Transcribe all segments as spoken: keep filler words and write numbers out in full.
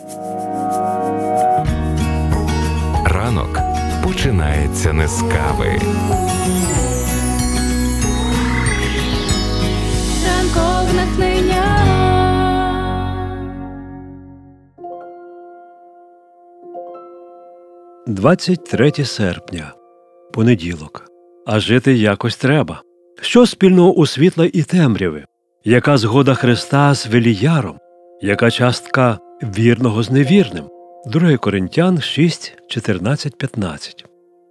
Ранок починається не з кави. Ранкове натхнення. двадцять третє серпня. Понеділок. А жити якось треба. Що спільного у світла і темряви? Яка згода Христа з Веліяром? Яка частка вірного з невірним? Друге Коринтян шість, чотирнадцять, п'ятнадцять.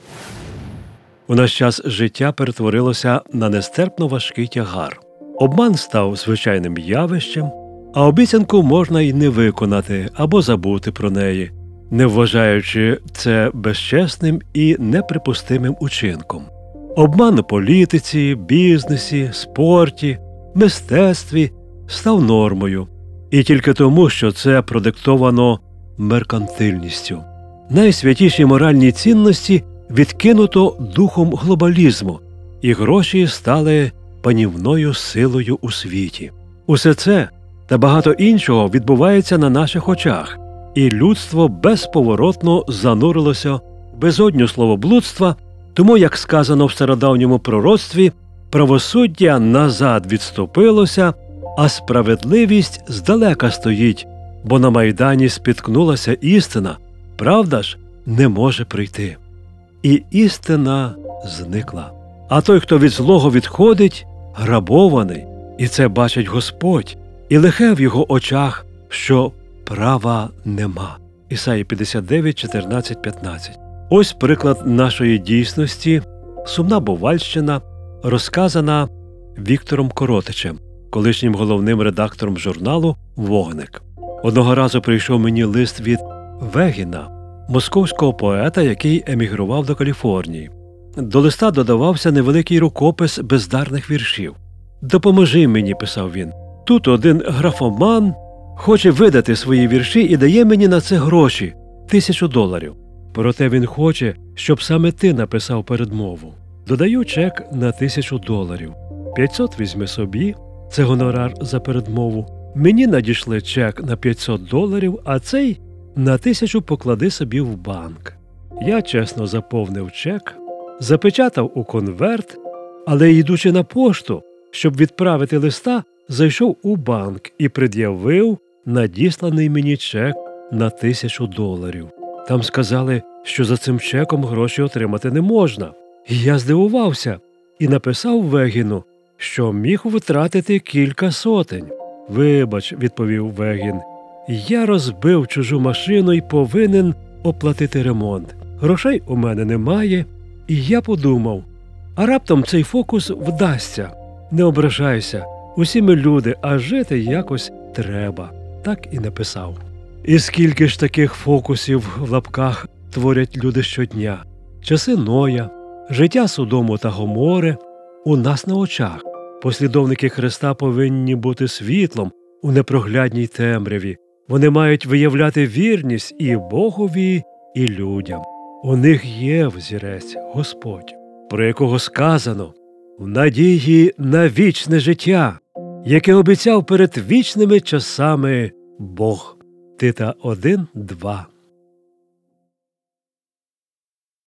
У наш час життя перетворилося на нестерпно важкий тягар. Обман став звичайним явищем, а обіцянку можна й не виконати або забути про неї, не вважаючи це безчесним і неприпустимим учинком. Обман у політиці, бізнесі, спорті, мистецтві став нормою. І тільки тому, що це продиктовано меркантильністю. Найсвятіші моральні цінності відкинуто духом глобалізму, і гроші стали панівною силою у світі. Усе це та багато іншого відбувається на наших очах, і людство безповоротно занурилося в безодню словоблудства, тому, як сказано в стародавньому пророцтві, правосуддя назад відступилося, а справедливість здалека стоїть, бо на Майдані спіткнулася істина, правда ж не може прийти. І істина зникла. А той, хто від злого відходить, грабований, і це бачить Господь, і лихе в його очах, що права нема. Ісаї п'ятдесят дев'ять, чотирнадцять, п'ятнадцять. Ось приклад нашої дійсності, сумна Бувальщина, розказана Віктором Коротичем, колишнім головним редактором журналу «Вогник». Одного разу прийшов мені лист від Вегіна, московського поета, який емігрував до Каліфорнії. До листа додавався невеликий рукопис бездарних віршів. «Допоможи мені», – писав він. «Тут один графоман хоче видати свої вірші і дає мені на це гроші – тисячу доларів. Проте він хоче, щоб саме ти написав передмову. Додаю чек на тисячу доларів. п'ятсот візьми собі, це гонорар за передмову. Мені надійшли чек на п'ятсот доларів, а цей на тисячу поклади собі в банк». Я чесно заповнив чек, запечатав у конверт, але, йдучи на пошту, щоб відправити листа, зайшов у банк і пред'явив надісланий мені чек на тисячу доларів. Там сказали, що за цим чеком гроші отримати не можна. І я здивувався і написав Вегіну, що міг витратити кілька сотень. «Вибач», – відповів Вегін, – «я розбив чужу машину і повинен оплатити ремонт. Грошей у мене немає». І я подумав, а раптом цей фокус вдасться. Не ображайся, усі ми люди, а жити якось треба. Так і написав. І скільки ж таких фокусів в лапках творять люди щодня. Часи Ноя, життя Содому та Гомори у нас на очах. Послідовники Христа повинні бути світлом у непроглядній темряві. Вони мають виявляти вірність і Богові, і людям. У них є взірець Господь, про якого сказано «в надії на вічне життя», яке обіцяв перед вічними часами Бог. Тита один, два.